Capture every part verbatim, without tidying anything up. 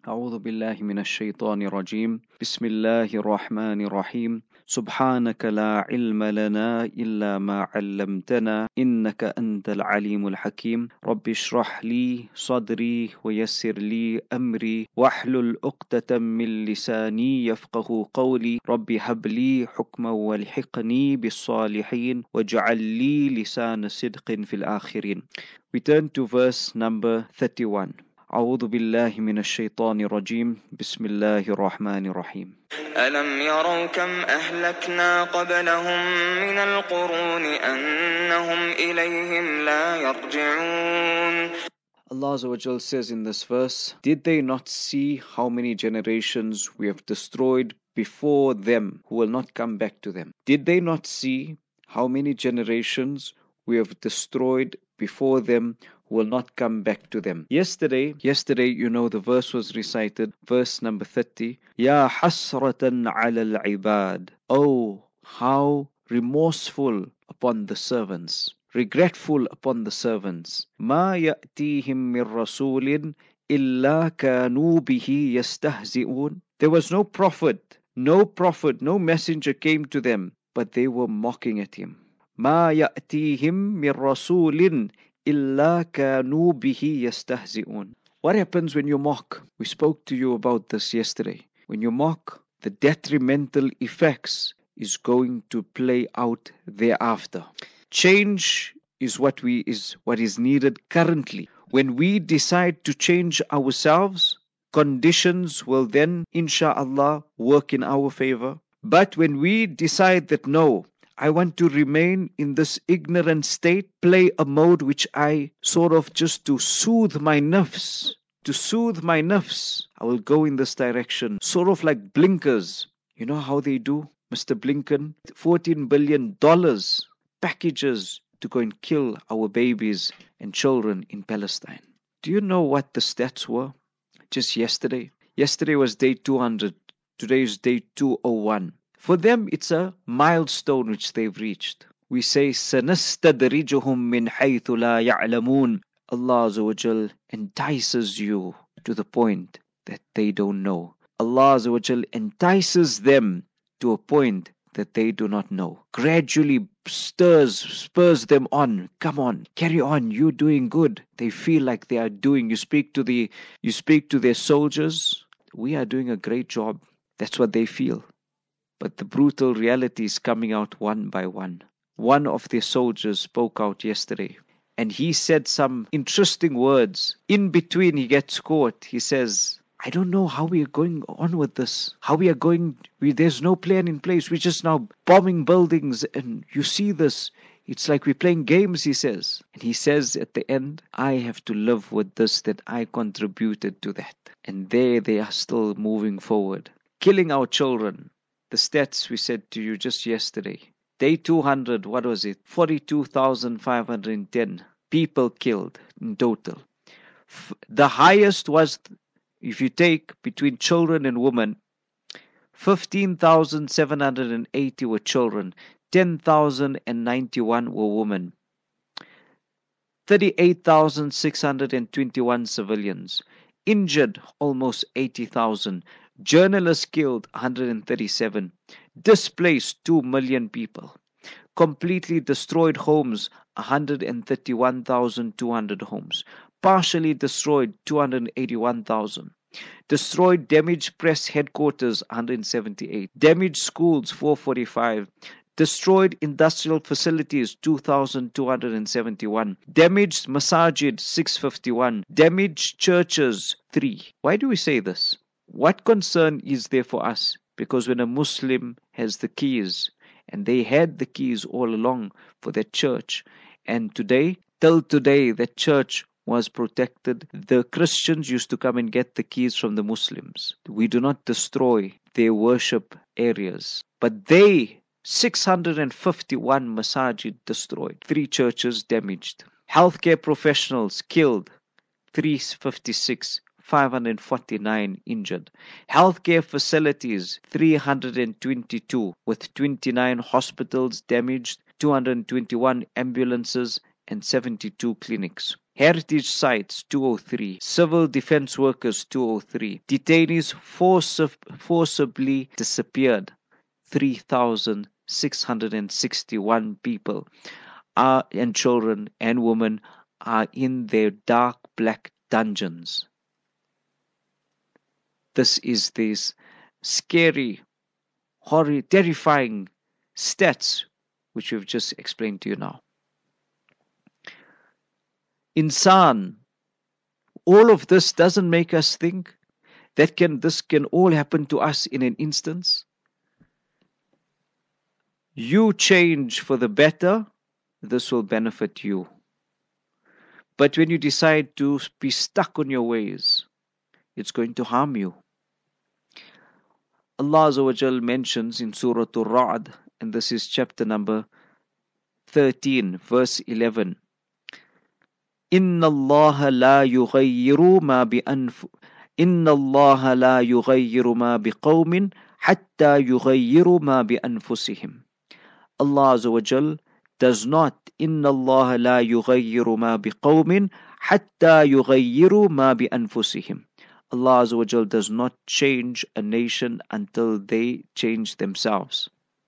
أعوذ بالله من الشيطان الرجيم بسم الله الرحمن الرحيم سبحانك لا علم لنا إلا ما علمتنا إنك أنت العليم الحكيم رب اشرح لي صدري ويسر لي أمري واحلل عقدة من لساني يفقه قولي رب هب لي حكما والحقني بالصالحين واجعل لي لسان صدق في الآخرين. We turn to verse number thirty-one. أعوذ بالله من الشيطان الرجيم بسم الله الرحمن الرحيم ألم يروا كم أهلكنا قبلهم من القرون أنهم إليهم لا يرجعون. Allah Azza wa Jal says in this verse, did they not see how many generations we have destroyed before them who will not come back to them? Did they not see how many generations we have destroyed before them who will not come back to them? Yesterday, yesterday, you know, the verse was recited, verse number thirty. Ya hasratan ala al-ibad. Oh, how remorseful upon the servants, regretful upon the servants. Ma ya'tihim min rasulin illa kanu bihi yastahzi'un. There was no prophet, no prophet, no messenger came to them, but they were mocking at him. Ma ya'tihim min rasulin illa kanu bihi yastahzi'un. What happens when you mock? We spoke to you about this yesterday. When you mock, the detrimental effects is going to play out thereafter. Change is what we is what is needed currently. When we decide to change ourselves, conditions will then, insha'Allah, work in our favor. But when we decide that no, I want to remain in this ignorant state, play a mode which I sort of just to soothe my nafs, to soothe my nafs, I will go in this direction, sort of like blinkers. You know how they do, Mister Blinken? fourteen billion dollars packages to go and kill our babies and children in Palestine. Do you know what the stats were just yesterday? Yesterday was day two hundred. Today is day two oh one. For them, it's a milestone which they've reached. We say, سَنَسْتَدْرِجُهُمْ مِنْ حَيْثُ لَا يَعْلَمُونَ. Allah Azza wa Jal entices you to the point that they don't know. Allah Azza wa Jal entices them to a point that they do not know. Gradually stirs, spurs them on. Come on, carry on. You're doing good. They feel like they are doing. You speak to the, you speak to their soldiers. We are doing a great job. That's what they feel. But the brutal reality is coming out one by one. One of their soldiers spoke out yesterday, and he said some interesting words. In between, he gets caught. He says, I don't know how we are going on with this. How we are going, we, there's no plan in place. We're just now bombing buildings, and you see this. It's like we're playing games, he says. And he says at the end, I have to live with this, that I contributed to that. And there they are still moving forward. Killing our children. The stats we said to you just yesterday. Day two hundred, what was it? forty-two thousand five hundred ten people killed in total. F- the highest was, if you take between children and women, fifteen thousand seven hundred eighty were children, ten thousand ninety-one were women, thirty-eight thousand six hundred twenty-one civilians, injured almost eighty thousand. Journalists killed one hundred thirty-seven, displaced two million people, completely destroyed homes one hundred thirty-one thousand two hundred homes, partially destroyed two hundred eighty-one thousand, destroyed damaged press headquarters one hundred seventy-eight, damaged schools four hundred forty-five, destroyed industrial facilities two thousand two hundred seventy-one, damaged masajid six hundred fifty-one, damaged churches three. Why do we say this? What concern is there for us? Because when a Muslim has the keys, and they had the keys all along for that church, and today, till today, that church was protected. The Christians used to come and get the keys from the Muslims. We do not destroy their worship areas. But they, six hundred fifty-one masajid destroyed, three churches damaged. Healthcare professionals killed, three hundred fifty-six. five hundred forty-nine injured. Healthcare facilities, three hundred twenty-two, with twenty-nine hospitals damaged, two hundred twenty-one ambulances, and seventy-two clinics. Heritage sites, two hundred three. Civil defense workers, two hundred three. Detainees forci- forcibly disappeared, three thousand six hundred sixty-one people are, and children and women are in their dark black dungeons. This is these scary, horrible, terrifying stats which we've just explained to you now. Insan, all of this doesn't make us think that can this can all happen to us in an instance. You change for the better, this will benefit you. But when you decide to be stuck on your ways, it's going to harm you. Allah Azza wa Jal mentions in Surah Ar-Ra'd, and this is chapter number thirteen, verse eleven. إن الله لا يغير ما بأنف إن الله لا يغير ما بقوم حتى يغيروا ما بأنفسهم. Allah Azza wa Jal does not إن الله لا يغير ما بقوم حتى يغيروا ما بأنفسهم. Allah Azza wa Jal does not change a nation until they change themselves.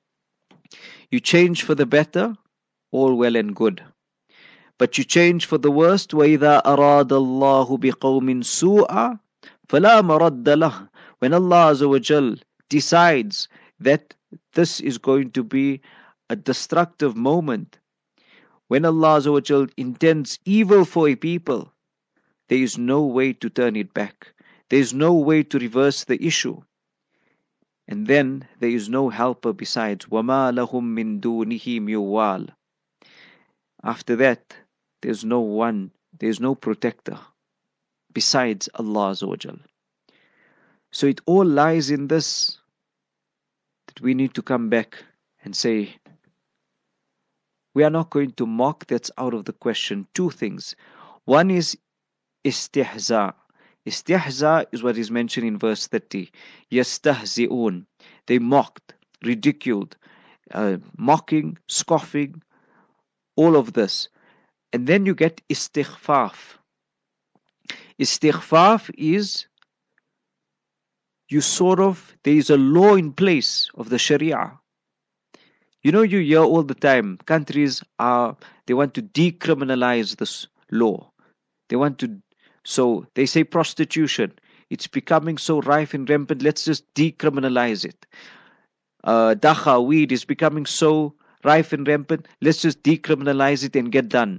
You change for the better, all well and good. But you change for the worst. وَإِذَا أَرَادَ اللَّهُ بِقَوْمٍ سُوءًا فَلَا مَرَدَّ لَهُ. When Allah Azza wa Jal decides that this is going to be a destructive moment, when Allah Azza wa Jal intends evil for a people, there is no way to turn it back. There is no way to reverse the issue. And then there is no helper besides. وَمَا لَهُم مِّن دُونِهِ مِوَالٍ. After that, there's no one, there's no protector besides Allah Azza wa Jal. So it all lies in this, that we need to come back and say, we are not going to mock, that's out of the question. Two things. One is istihza. Istihza is what is mentioned in verse thirty. Yastahzi'un. They mocked, ridiculed, uh, mocking, scoffing, all of this. And then you get istighfaf. Istighfaf is, you sort of, there is a law in place of the Sharia. You know, you hear all the time, countries are, they want to decriminalize this law. They want to, so they say prostitution. It's becoming so rife and rampant, let's just decriminalize it. Uh, Dacha, weed, is becoming so rife and rampant, let's just decriminalize it and get done.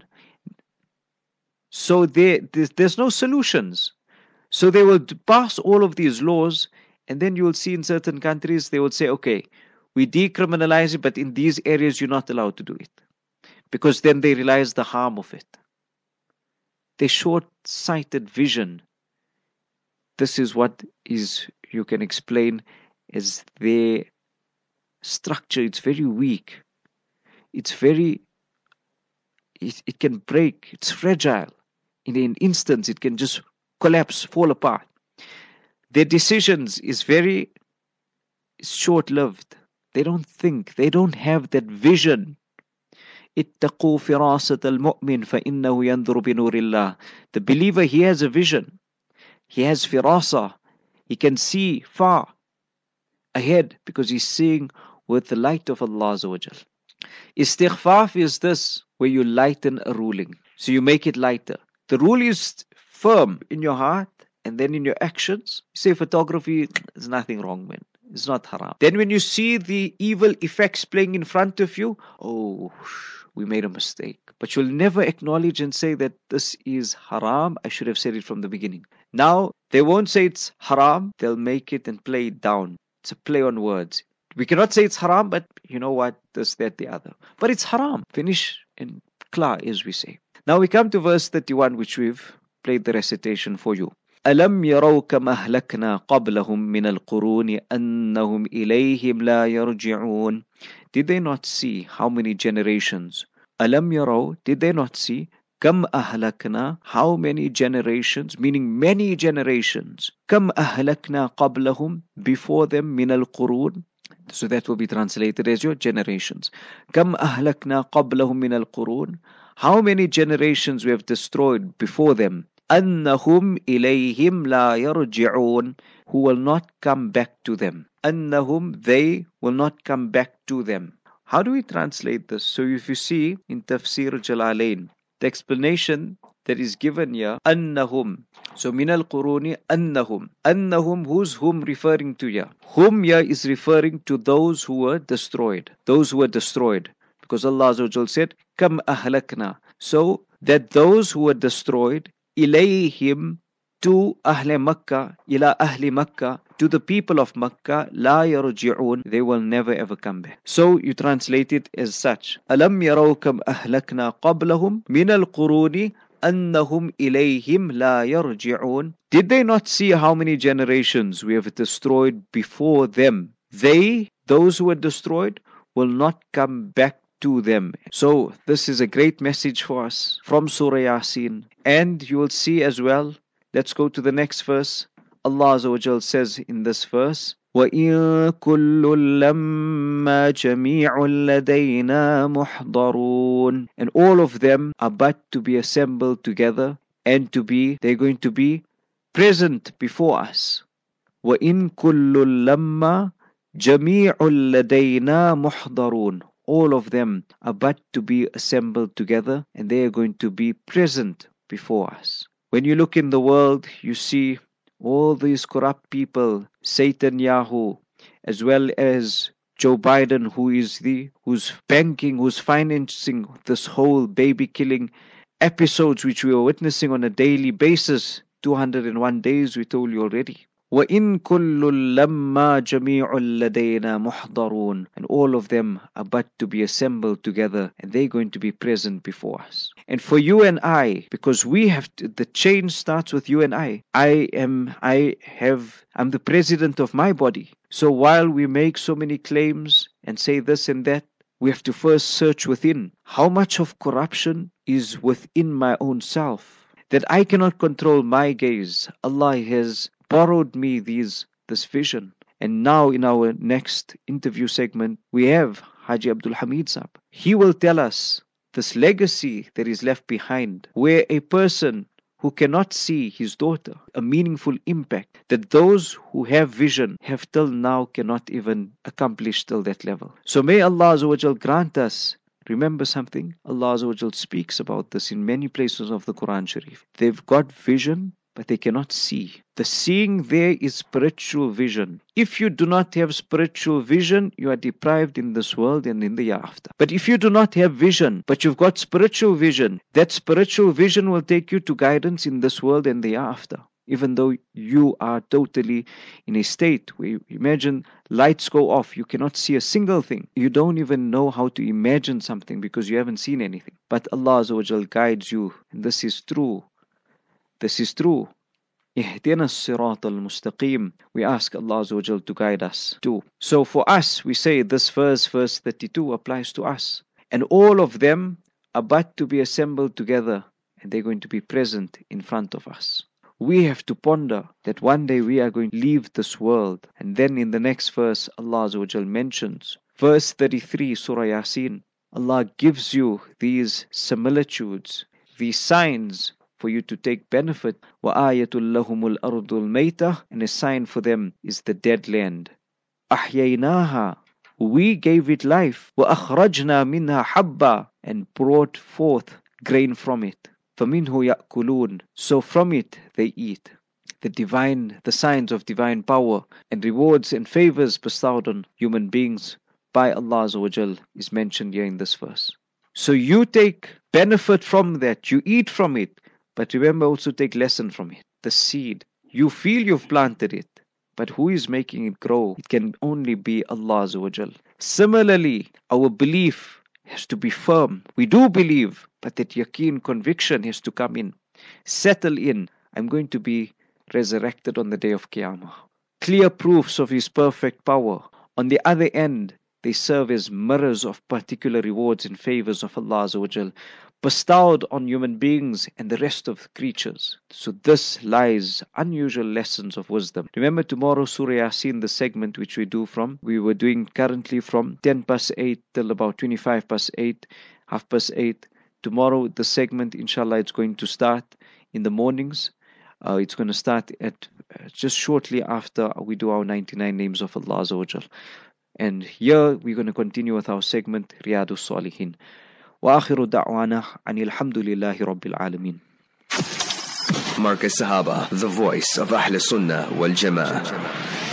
So there, there's, there's no solutions. So they will pass all of these laws, and then you will see in certain countries, they will say, okay, we decriminalize it, but in these areas you're not allowed to do it. Because then they realize the harm of it. Their short-sighted vision. This is what is, you can explain, as their structure. It's very weak. It's very, it, it can break. It's fragile. In an instant, it can just collapse, fall apart. Their decisions is very short-lived. They don't think. They don't have that vision. اتقوا فراسة المؤمن فإنه ينظر بنور الله. The believer, he has a vision. He has firasa. He can see far ahead because he's seeing with the light of Allah Azza wa Jal. Istighfaf is this, where you lighten a ruling. So you make it lighter. The rule is firm in your heart and then in your actions. You say photography, there's nothing wrong, man. It's not haram. Then when you see the evil effects playing in front of you, oh, we made a mistake. But you'll never acknowledge and say that this is haram. I should have said it from the beginning. Now, they won't say it's haram. They'll make it and play it down. It's a play on words. We cannot say it's haram, but you know what? This, that, the other. But it's haram. Finish and klar, as we say. Now we come to verse thirty-one, which we've played the recitation for you. أَلَمْ يَرَوْا كَمْ أَهْلَكْنَا قَبْلَهُمْ مِنَ الْقُرُونِ أَنَّهُمْ إِلَيْهِمْ لَا يَرْجِعُونَ. Did they not see how many generations? أَلَمْ يَرَوْا, did they not see? كَمْ أَهْلَكْنَا, how many generations, meaning many generations. كَمْ أَهْلَكْنَا قَبْلَهُمْ, before them, مِنَ الْقُرُونِ. So that will be translated as your generations. كَمْ أَهْلَكْنَا قَبْلَهُمْ مِنَ الْقُرُونِ. how many generations we have destroyed before them. أَنَّهُمْ إِلَيْهِمْ لَا يَرْجِعُونَ, who will not come back to them. أَنَّهُمْ, they will not come back to them. How do we translate this? So if you see in Tafsir Jalalain, the explanation that is given here, أَنَّهُمْ. So min al-quruni أَنَّهُمْ. أَنَّهُمْ, who's whom referring to here? Whom here is referring to those who were destroyed. Those who were destroyed. Because Allah Azza wa Jal said, Kam ahlakna. So that those who were destroyed, ilayhim, to Ahle Makkah, ila Ahli Makkah, to the people of Makkah, la yarji'un, they will never ever come back. So you translate it as such. Alam yaraw kam ahlakna qablahum min al-quruni annahum ilayhim la yarji'un. Did they not see how many generations we have destroyed before them? They, those who were destroyed, will not come back to them. So this is a great message for us from Surah Yasin. And you will see as well, let's go to the next verse. Allah Azza wa Jal says in this verse, وَإِن كُلٌّ لَمَّا جَمِيعٌ لَدَيْنَا مُحْضَرُونَ. And all of them are but to be assembled together and to be, they're going to be present before us. وَإِن كُلٌّ لَمَّا جَمِيعٌ لَدَيْنَا مُحْضَرُونَ. All of them are but to be assembled together and they are going to be present before us. When you look in the world, you see all these corrupt people, Satan Yahoo, as well as Joe Biden, who is the, who's banking, who's financing this whole baby killing episodes which we are witnessing on a daily basis. two hundred one days, we told you already. وَإِن كُلٌّ لَمَّا جَمِيعٌ لَدَيْنَا مُحْضَرُونَ. And all of them are but to be assembled together and they're going to be present before us. And for you and I, because we have to, the change starts with you and I. I am, I have, I'm the president of my body. So while we make so many claims and say this and that, we have to first search within. How much of corruption is within my own self? That I cannot control my gaze. Allah has borrowed me these this vision. And now in our next interview segment, we have Haji Abdul Hamid Saab. He will tell us this legacy that is left behind, where a person who cannot see his daughter, a meaningful impact, that those who have vision have till now cannot even accomplish till that level. So may Allah Azza wa Jal grant us. Remember something, Allah Azza wa Jal speaks about this in many places of the Quran Sharif. They've got vision, but they cannot see. The seeing there is spiritual vision. If you do not have spiritual vision, you are deprived in this world and in the hereafter. But if you do not have vision, but you've got spiritual vision, that spiritual vision will take you to guidance in this world and the hereafter. Even though you are totally in a state where you imagine lights go off, you cannot see a single thing. You don't even know how to imagine something because you haven't seen anything. But Allah Azza wa Jal guides you, and this is true. This is true. اهدنا الصراط المستقيم. We ask Allah Azza wa Jal to guide us too. So for us, we say this verse, verse thirty-two, applies to us. And all of them are but to be assembled together and they're going to be present in front of us. We have to ponder that one day we are going to leave this world. And then in the next verse, Allah Azza wa Jal mentions, verse thirty-three, Surah Yasin, Allah gives you these similitudes, these signs for you to take benefit. وَآيَةٌ لَهُمُ الْأَرْضُ الْمَيْتَةُ. And a sign for them is the dead land. أَحْيَيْنَاهَا. We gave it life. وَأَخْرَجْنَا مِنْهَا حَبًّا. And brought forth grain from it. فَمِنْهُ يَأْكُلُونَ. So from it they eat. The divine, the signs of divine power and rewards and favors bestowed on human beings by Allah Azza wa Jal is mentioned here in this verse. So you take benefit from that. You eat from it. But remember, also take lesson from it. The seed. You feel you've planted it, but who is making it grow? It can only be Allah Azza wa Jal. Similarly, our belief has to be firm. We do believe, but that yaqeen, conviction has to come in. Settle in. I'm going to be resurrected on the day of Qiyamah. Clear proofs of His perfect power. On the other end, they serve as mirrors of particular rewards and favors of Allah Azza wa Jal, bestowed on human beings and the rest of creatures. So this lies unusual lessons of wisdom. Remember tomorrow Surah Yasin, the segment which we do from, we were doing currently from ten past eight till about twenty-five past eight, half past eight, Tomorrow, the segment, inshallah, it's going to start in the mornings. Uh, it's going to start at uh, just shortly after we do our ninety-nine names of Allah Azza wa Jal. And here we're going to continue with our segment Riyadus Salihin. Wa akhiru da'wana anil hamdulillahi rabbil alameen. Markaz Sahaba, the voice of Ahl Sunnah wal Jama'ah.